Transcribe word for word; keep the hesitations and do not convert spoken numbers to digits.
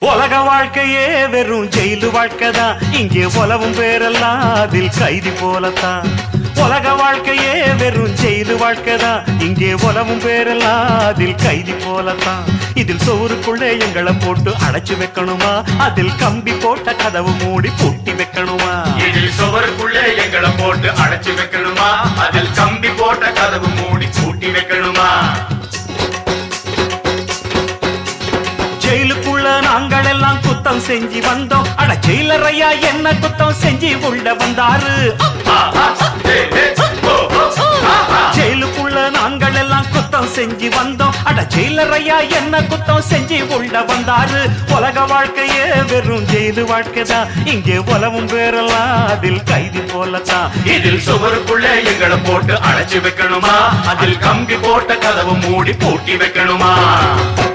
உலக வாழ்க்கையே வெறும் ஜெயிலு வாழ்க்கைதான், இங்கே உலவும் பேரெல்லாம் அதில் கைதி போலத்தான். உலக வாழ்க்கையே வெறும் ஜெயிலு வாழ்க்கைதான், இங்கே உலவும் பேரெல்லாம் அதில் கைதி போலத்தான். இதில் சோறுக்குள்ளே எங்களை போட்டு அடைச்சு வைக்கணுமா, அதில் கம்பி போட்ட கதவு மூடி பூட்டி வைக்கணுமா? இதில் சோறுக்குள்ளே எங்களை போட்டு அடைச்சு வைக்கணுமா, அதில் கம்பி போட்ட கதவு மூடி பூட்டி வைக்கணுமா? ஜெயிலுக்குள்ள நாங்கள் எல்லாம் குத்தம் செஞ்சு வந்தோம், அட ஜெயிலர் ஐயா என்ன குத்தம் செஞ்சு உள்ள வந்தாரு. ஜெயிலுக்குள்ள நாங்கள் எல்லாம் குத்தம் செஞ்சு வந்தோம், அட ஜெயிலர் ஐயா என்ன குத்தம் செஞ்சு உள்ள வந்தாரு. உலக வாழ்க்கையே வெறும் ஜெயிலு வாழ்க்கைதான், இங்கே உலவும் பேரெல்லாம் அதில் கைதி போலத்தான். இதில் சுவருக்குள்ளே எங்களை போட்டு அடைச்சு வைக்கணுமா, அதில் கம்பி போட்ட கதவு மூடி பூட்டி வைக்கணுமா?